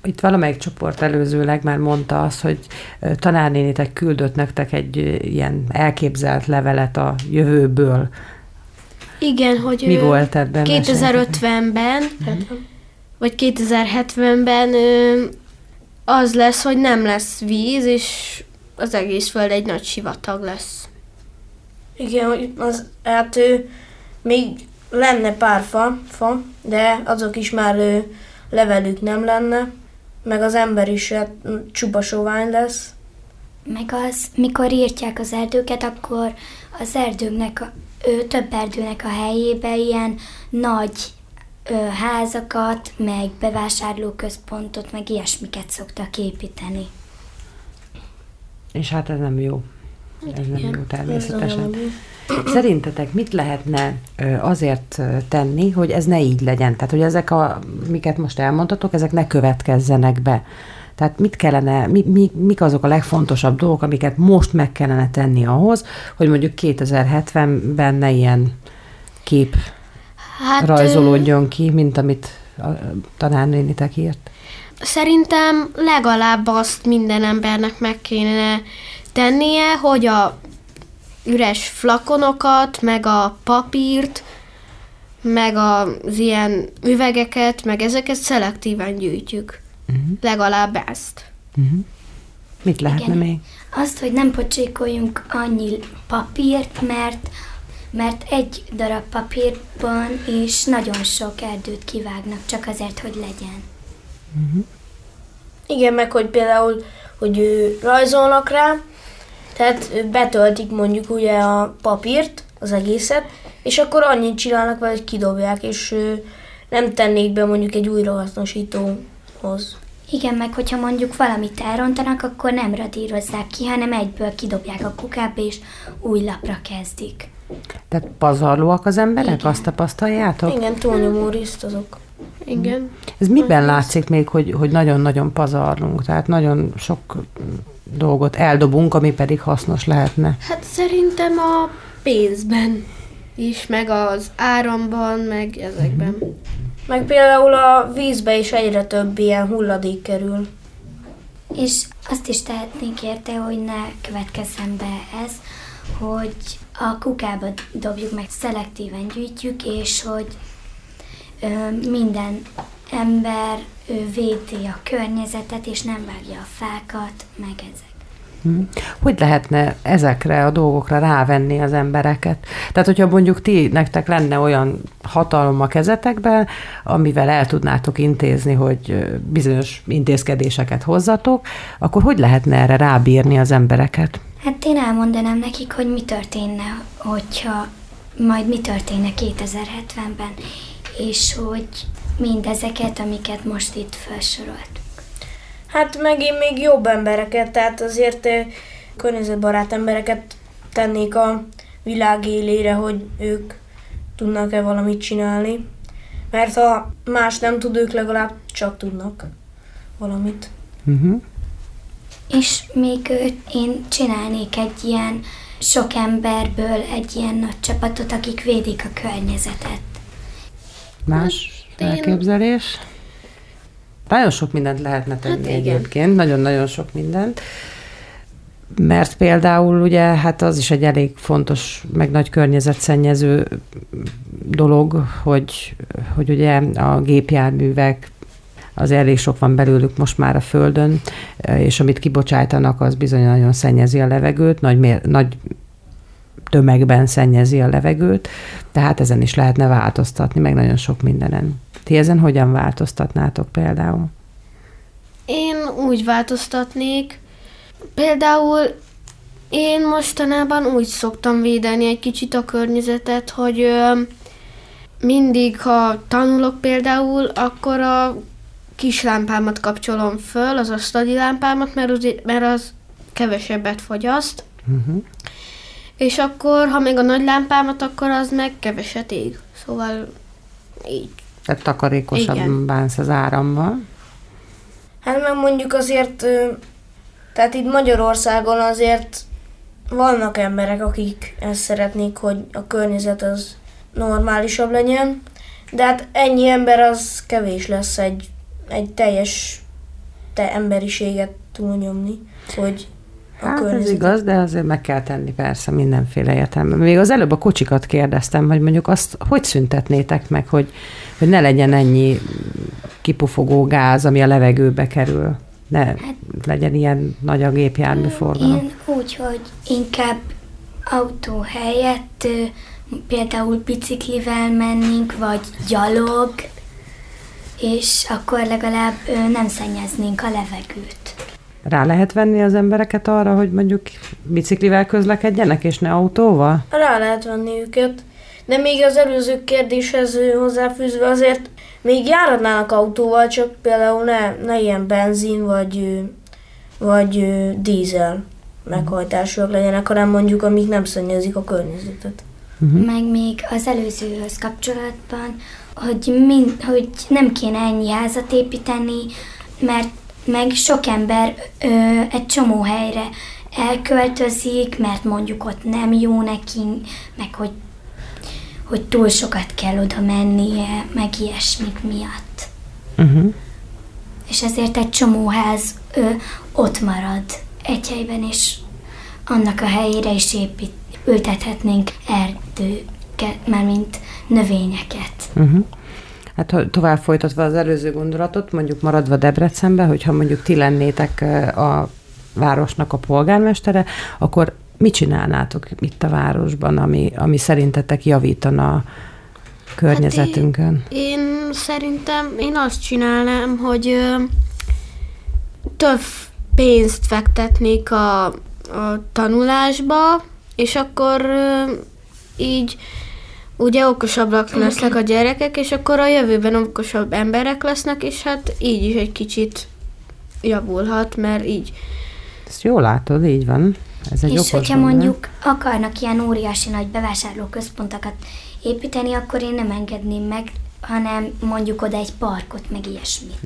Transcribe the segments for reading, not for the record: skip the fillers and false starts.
Itt valamelyik csoport előzőleg már mondta azt, hogy tanárnénitek küldött nektek egy ilyen elképzelt levelet a jövőből. Igen, hogy mi volt ebben? 2050-ben, vagy 2070-ben az lesz, hogy nem lesz víz, és az egész föld egy nagy sivatag lesz. Igen, hogy hát még lenne pár fa, de azok is már levelük nem lenne, meg az ember is csupa sovány lesz. Meg az, mikor írtják az erdőket, akkor az erdőknek, több erdőnek a helyébe ilyen nagy házakat, meg bevásárlóközpontot, meg ilyesmiket szoktak építeni. És hát ez nem jó. Ez nem jó természetesen. Szerintetek mit lehetne azért tenni, hogy ez ne így legyen? Tehát, hogy ezek, amiket most elmondtatok, ezek ne következzenek be. Tehát mit kellene, mik azok a legfontosabb dolgok, amiket most meg kellene tenni ahhoz, hogy mondjuk 2070-ben ne ilyen kép rajzolódjon ki, mint amit a tanárnénitek írt? Szerintem legalább azt minden embernek meg kéne tennie, hogy a üres flakonokat, meg a papírt, meg az ilyen üvegeket, meg ezeket szelektíven gyűjtjük. Legalább ezt. Mit lehetne még? Azt, hogy nem pocsékoljunk annyi papírt, mert egy darab papírban is nagyon sok erdőt kivágnak, csak azért, hogy legyen. Igen, meg hogy például, hogy rajzolnak rá, tehát betöltik mondjuk ugye a papírt, az egészet, és akkor annyit csinálnak vele, hogy kidobják, és nem tennék be mondjuk egy újrahasznosítóhoz. Igen, meg hogyha mondjuk valamit elrontanak, akkor nem radírozzák ki, hanem egyből kidobják a kukába, és új lapra kezdik. Tehát pazarlóak az emberek? Igen. Azt tapasztaljátok? Igen, túlnyomó részt azok. Igen. Ez miben látszik még, hogy nagyon-nagyon pazarlunk? Tehát nagyon sok dolgot eldobunk, ami pedig hasznos lehetne. Hát szerintem a pénzben is, meg az áramban, meg ezekben. Meg például a vízbe is egyre több ilyen hulladék kerül. És azt is tehetnénk érte, hogy ne következzen be ez, hogy a kukába dobjuk meg, szelektíven gyűjtjük, és hogy minden ember védi a környezetet, és nem vágja a fákat, meg ezek. Hogy lehetne ezekre a dolgokra rávenni az embereket? Tehát, hogyha mondjuk nektek lenne olyan hatalom a kezetekben, amivel el tudnátok intézni, hogy bizonyos intézkedéseket hozzatok, akkor hogy lehetne erre rábírni az embereket? Hát én elmondanám nekik, hogy mi történne, hogyha majd mi történne 2070-ben, és hogy mindezeket, amiket most itt felsoroltuk. Hát meg én még jobb embereket, tehát azért környezetbarát embereket tennék a világ élére, hogy ők tudnak-e valamit csinálni. Mert ha más nem tud, ők legalább csak tudnak valamit. És még én csinálnék egy ilyen sok emberből egy ilyen nagy csapatot, akik védik a környezetet. Más elképzelés? Nagyon sok mindent lehetne tenni egyébként, nagyon-nagyon sok mindent. Mert például ugye, hát az is egy elég fontos, meg nagy környezetszennyező dolog, hogy ugye a gépjárművek, az elég sok van belőlük most már a Földön, és amit kibocsájtanak, az bizony nagyon szennyezi a levegőt, nagy tömegben szennyezi a levegőt, tehát ezen is lehetne változtatni, meg nagyon sok mindenen. Ti ezen hogyan változtatnátok például? Én úgy változtatnék, például én mostanában úgy szoktam védeni egy kicsit a környezetet, hogy mindig, ha tanulok például, akkor a kis lámpámat kapcsolom föl, az asztali lámpámat, mert az kevesebbet fogyaszt. És akkor, ha még a nagy lámpámat, akkor az meg keveset ég. Szóval így. Tehát takarékosabban bánsz az árammal. Hát meg mondjuk azért, tehát itt Magyarországon azért vannak emberek, akik ezt szeretnék, hogy a környezet az normálisabb legyen, de hát ennyi ember az kevés lesz egy teljes te emberiséget túlnyomni, hogy a Hát ez környezetet. igaz, de azért meg kell tenni persze mindenféle értelemben. Még az előbb a kocsikat kérdeztem, hogy mondjuk azt hogy szüntetnétek meg, hogy ne legyen ennyi kipufogó gáz, ami a levegőbe kerül. Ne legyen ilyen nagy a gépjármű forgalom. Én úgy, hogy inkább autó helyett például biciklivel mennénk, vagy gyalog, és akkor legalább nem szennyeznénk a levegőt. Rá lehet venni az embereket arra, hogy mondjuk biciklivel közlekedjenek, és ne autóval? Rá lehet venni őket, de még az előző kérdéshez hozzáfűzve azért még járatnának autóval, csak például ne ilyen benzin vagy dízel meghajtásúak legyenek, hanem mondjuk amik nem szennyezik a környezetet. Meg még az előzőhöz kapcsolatban, hogy nem kéne ennyi házat építeni, mert meg sok ember egy csomó helyre elköltözik, mert mondjuk ott nem jó neki, meg hogy túl sokat kell oda mennie, meg ilyesmik miatt. És ezért egy csomó ház ott marad egy helyben, és annak a helyére is ültethetnénk erdőket, mármint növényeket. Hát tovább folytatva az előző gondolatot, mondjuk maradva Debrecenbe, hogyha mondjuk ti lennétek a városnak a polgármestere, akkor mit csinálnátok itt a városban, ami szerintetek javítana a környezetünkön? Hát én szerintem azt csinálnám, hogy több pénzt fektetnék a tanulásba, és akkor így ugye okosabbak lesznek a gyerekek, és akkor a jövőben okosabb emberek lesznek, és hát így is egy kicsit javulhat, mert így. Ezt jól látod, így van. Ez egy és hogyha gondolat. mondjuk akarnak ilyen óriási nagy bevásárlóközpontokat építeni, akkor én nem engedném meg, hanem mondjuk oda egy parkot, meg ilyesmit.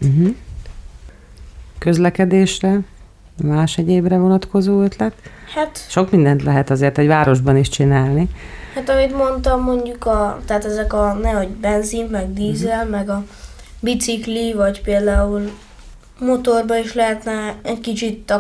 Közlekedésre, más egyébre vonatkozó ötlet? Hát, Sok mindent lehet azért egy városban is csinálni. hát amit mondtam, mondjuk tehát ezek nehogy benzin, meg dízel, meg a bicikli, vagy például motorba is lehetne egy kicsit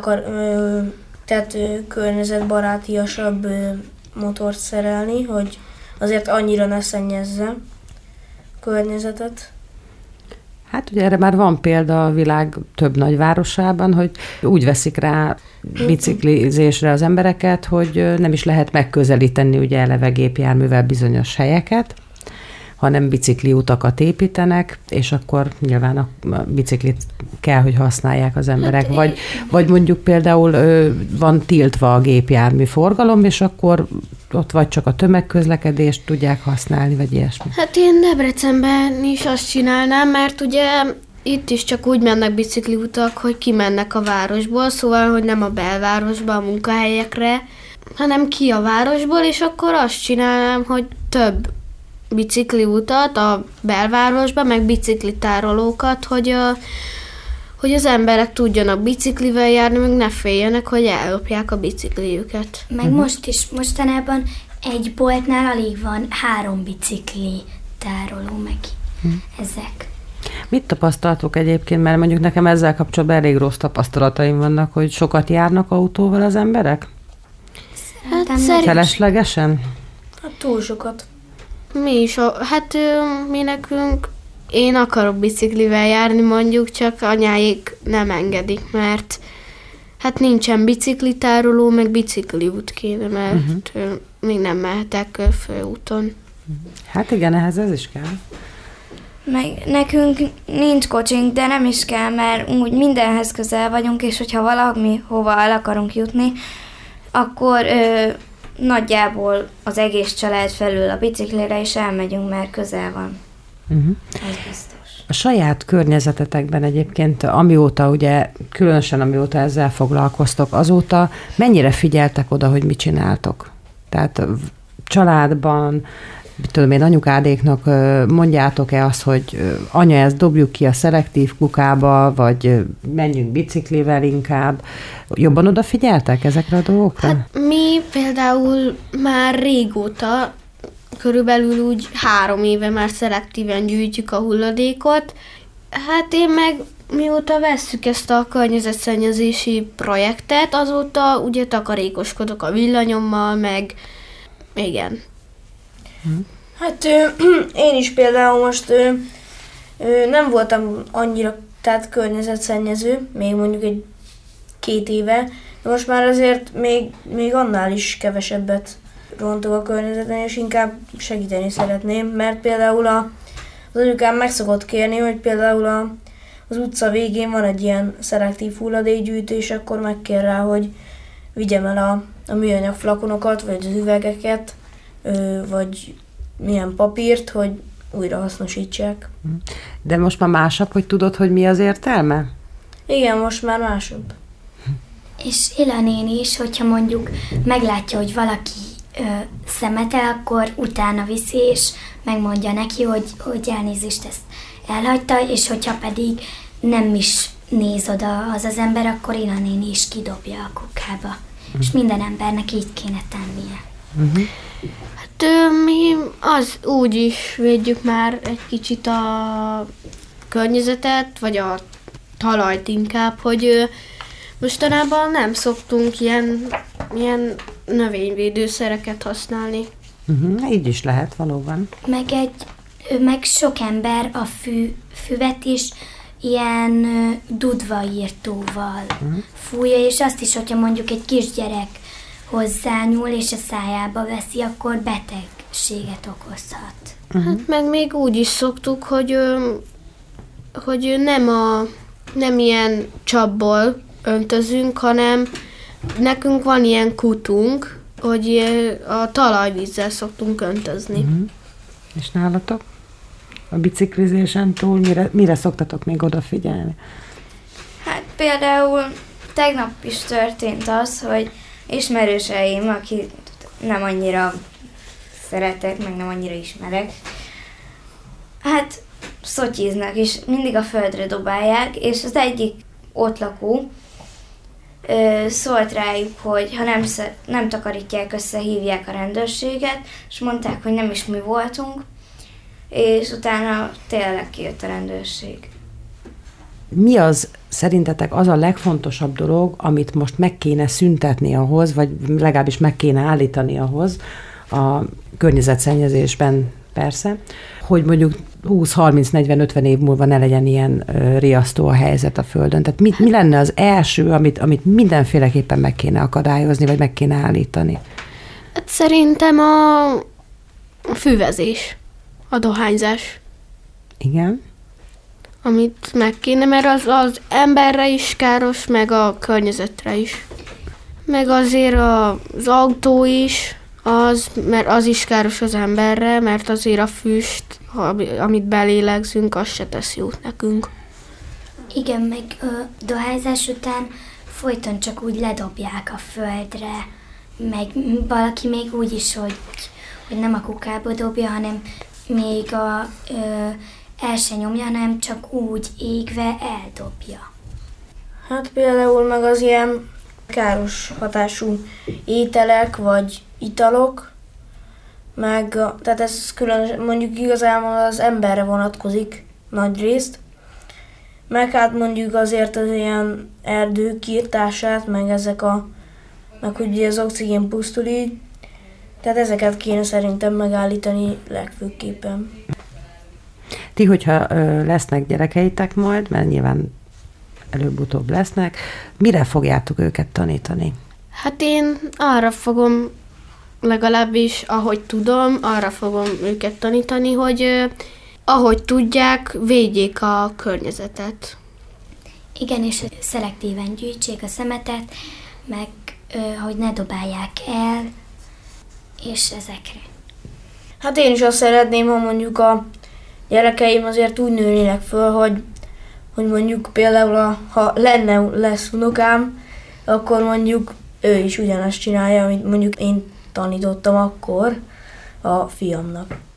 környezetbarátiasabb motort szerelni, hogy azért annyira ne szennyezze a környezetet. Hát ugye erre már van példa a világ több nagyvárosában, hogy úgy veszik rá biciklizésre az embereket, hogy nem is lehet megközelíteni ugye eleve gépjárművel bizonyos helyeket, hanem bicikliutakat építenek, és akkor nyilván a biciklit kell, hogy használják az emberek. Vagy mondjuk például van tiltva a gépjármű forgalom, és akkor ott vagy csak a tömegközlekedést tudják használni, vagy ilyesmi. Hát én Debrecenben is azt csinálnám, mert ugye itt is csak úgy mennek bicikliutak, hogy kimennek a városból, szóval, hogy nem a belvárosba, a munkahelyekre, hanem ki a városból, és akkor azt csinálnám, hogy több bicikliutat a belvárosba, meg biciklitárolókat, hogy az emberek tudjanak biciklivel járni, meg ne féljenek, hogy ellopják a bicikliüket. Meg mostanában egy boltnál alig van 3 bicikli tároló, meg ezek. Mit tapasztaltok egyébként, mert mondjuk nekem ezzel kapcsolatban elég rossz tapasztalataim vannak, hogy sokat járnak autóval az emberek? Hát Feleslegesen? Hát túl sokat. mi is, mi nekünk, én akarok biciklivel járni mondjuk, csak anyáik nem engedik, mert hát nincsen biciklitároló, meg bicikliút kéne, mert még nem mehetek főúton. Hát igen, ehhez ez is kell. Meg nekünk nincs kocsink, de nem is kell, mert úgy mindenhez közel vagyunk, és hogyha valami hova el akarunk jutni, akkor nagyjából az egész család felül a biciklire is elmegyünk, mert közel van. Ez biztos. A saját környezetetekben egyébként, amióta ugye, különösen amióta ezzel foglalkoztok, azóta mennyire figyeltek oda, hogy mit csináltok? Tehát családban, tudom én, anyukádéknak mondjátok-e azt, hogy anya, ezt dobjuk ki a szelektív kukába, vagy menjünk biciklivel inkább? Jobban odafigyeltek ezekre a dolgokra? Hát mi például már régóta, körülbelül úgy 3 éve már szelektíven gyűjtjük a hulladékot. Hát én meg mióta vesszük ezt a környezetszennyezési projektet, azóta ugye takarékoskodok a villanyommal, meg igen. Hát én is például most nem voltam annyira tehát környezetszennyező, még mondjuk 2 éve, de most már azért még annál is kevesebbet rontok a környezeten, és inkább segíteni szeretném, mert például az anyukám meg szokott kérni, hogy például az utca végén van egy ilyen szelektív hulladékgyűjtő, és akkor megkér rá, hogy vigyem el a műanyag flakonokat, vagy az üvegeket, vagy milyen papírt, hogy újra hasznosítsák. De most már másabb, hogy tudod, hogy mi az értelme? Igen, most már másabb. És Ila néni is, hogyha mondjuk meglátja, hogy valaki szemetel, akkor utána viszi, és megmondja neki, hogy elnézést, ezt elhagyta, és hogyha pedig nem is néz oda az ember, akkor Ila néni is kidobja a kukába. És minden embernek így kéne tennie. Hát mi úgy is védjük már egy kicsit a környezetet, vagy a talajt inkább, hogy mostanában nem szoktunk ilyen növényvédőszereket használni. Így is lehet, valóban. Meg sok ember a füvet is ilyen dudvaírtóval fújja, és azt is, hogyha mondjuk egy kisgyerek hozzányúl, és a szájába veszi, akkor betegséget okozhat. Hát meg még úgy is szoktuk, hogy nem ilyen csapból öntözünk, hanem nekünk van ilyen kutunk, hogy a talajvízzel szoktunk öntözni. És nálatok? A biciklizésen túl mire szoktatok még odafigyelni? Hát például tegnap is történt az, hogy ismerőseim, akik nem annyira szeretek, meg nem annyira ismerek, hát szotyiznak, és mindig a földre dobálják, és az egyik ott lakó szólt rájuk, hogy ha nem takarítják össze, hívják a rendőrséget, és mondták, hogy nem is mi voltunk, és utána tényleg kijött a rendőrség. Mi az szerintetek az a legfontosabb dolog, amit most meg kéne szüntetni ahhoz, vagy legalábbis meg kéne állítani ahhoz, a környezetszennyezésben persze, hogy mondjuk 20-30-40-50 év múlva ne legyen ilyen riasztó a helyzet a Földön. Tehát mi lenne az első, amit mindenféleképpen meg kéne akadályozni, vagy meg kéne állítani? Hát szerintem a füvezés, a dohányzás. Igen. Amit meg kéne, mert az emberre is káros, meg a környezetre is. Meg azért az autó is, mert az is káros az emberre, mert azért a füst, amit belélegzünk, az se tesz jót nekünk. Igen, meg dohányzás után folyton csak úgy ledobják a földre, meg valaki még úgy is, hogy nem a kukába dobja, hanem még el se nyomja, hanem csak úgy égve eldobja. Hát például meg az ilyen káros hatású ételek vagy italok, tehát ez különösen mondjuk igazából az emberre vonatkozik nagy részt, meg hát mondjuk azért az ilyen erdők kiirtását, meg hogy ugye az oxigén pusztul így, tehát ezeket kéne szerintem megállítani legfőképpen. Ti, hogyha lesznek gyerekeitek majd, mert nyilván előbb-utóbb lesznek, mire fogjátok őket tanítani? Hát én arra fogom, legalábbis ahogy tudom, arra fogom őket tanítani, hogy ahogy tudják, védjék a környezetet. Igen, és szelektíven gyűjtsék a szemetet, meg hogy ne dobálják el, és ezekre. Hát én is azt szeretném, ha mondjuk a gyerekeim azért úgy nőnének föl, hogy mondjuk például, ha lesz unokám, akkor mondjuk ő is ugyanazt csinálja, amit mondjuk én tanítottam akkor a fiamnak.